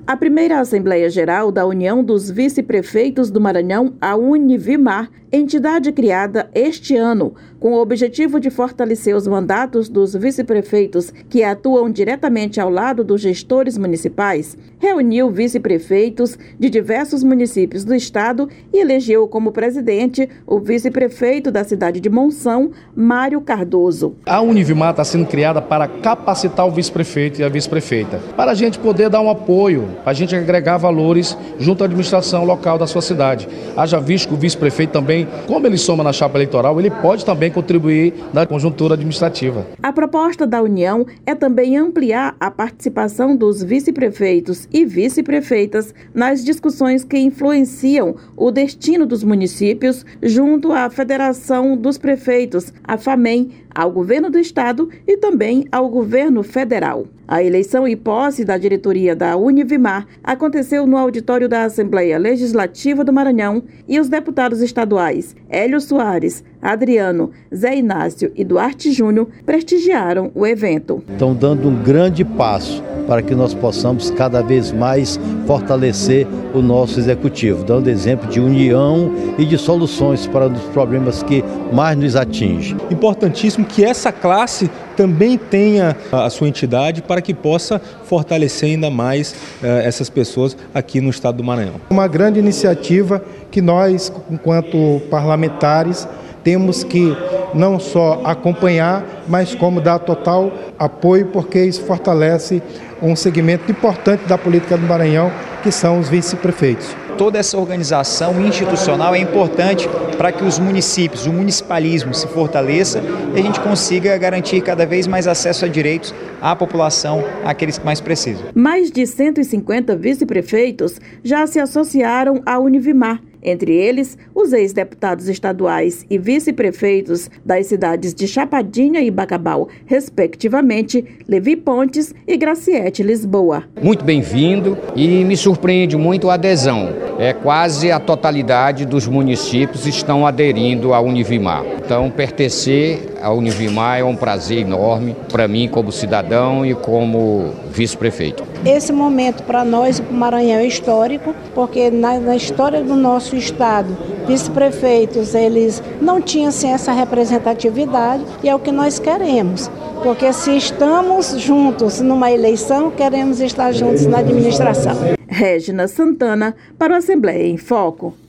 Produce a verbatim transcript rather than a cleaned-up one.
A primeira Assembleia Geral da União dos Vice-Prefeitos do Maranhão, a Univimar, entidade criada este ano com o objetivo de fortalecer os mandatos dos vice-prefeitos que atuam diretamente ao lado dos gestores municipais, reuniu vice-prefeitos de diversos municípios do estado e elegeu como presidente o vice-prefeito da cidade de Monção, Mário Cardoso. A Univimar está sendo criada para capacitar o vice-prefeito e a vice-prefeita, para a gente poder dar um apoio, para a gente agregar valores junto à administração local da sua cidade. Haja visto que o vice-prefeito também, como ele soma na chapa eleitoral, ele pode também contribuir na conjuntura administrativa. A proposta da União é também ampliar a participação dos vice-prefeitos e vice-prefeitas nas discussões que influenciam o destino dos municípios junto à Federação dos Prefeitos, a FAMEM, ao governo do estado e também ao governo federal. A eleição e posse da diretoria da Univimar aconteceu no auditório da Assembleia Legislativa do Maranhão e os deputados estaduais Hélio Soares, Adriano, Zé Inácio e Duarte Júnior prestigiaram o evento. Estão dando um grande passo para que nós possamos cada vez mais fortalecer o nosso executivo, dando exemplo de união e de soluções para os problemas que mais nos atingem. Importantíssimo que essa classe também tenha a sua entidade para que possa fortalecer ainda mais uh, essas pessoas aqui no estado do Maranhão. Uma grande iniciativa que nós, enquanto parlamentares, temos que não só acompanhar, mas como dar total apoio, porque isso fortalece um segmento importante da política do Maranhão, que são os vice-prefeitos. Toda essa organização institucional é importante para que os municípios, o municipalismo se fortaleça e a gente consiga garantir cada vez mais acesso a direitos à população, àqueles que mais precisam. Mais de cento e cinquenta vice-prefeitos já se associaram à Univimar. Entre eles, os ex-deputados estaduais e vice-prefeitos das cidades de Chapadinha e Bacabal, respectivamente, Levi Pontes e Graciete Lisboa. Muito bem-vindo e me surpreende muito a adesão. É quase a totalidade dos municípios estão aderindo à Univimar. Então, pertencer à Univimar é um prazer enorme para mim como cidadão e como vice-prefeito. Esse momento para nós e para o Maranhão é histórico, porque na, na história do nosso estado, vice-prefeitos, eles não tinham assim, essa representatividade e é o que nós queremos. Porque se estamos juntos numa eleição, queremos estar juntos na administração. Régina Santana, para o Assembleia em Foco.